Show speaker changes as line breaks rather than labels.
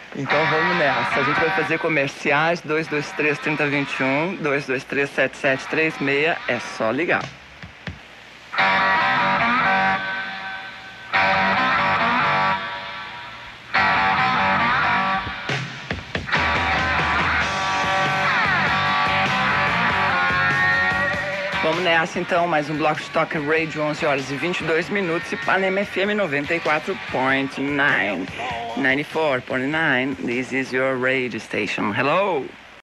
Então vamos nessa. A gente vai fazer comerciais 223-3021, 223-7736. É só ligar. Vamos nessa então, mais um bloco de Talk Radio, 11 horas e 22 minutos, Ipanema FM 94.9, 94.9, this is your radio station. Hello!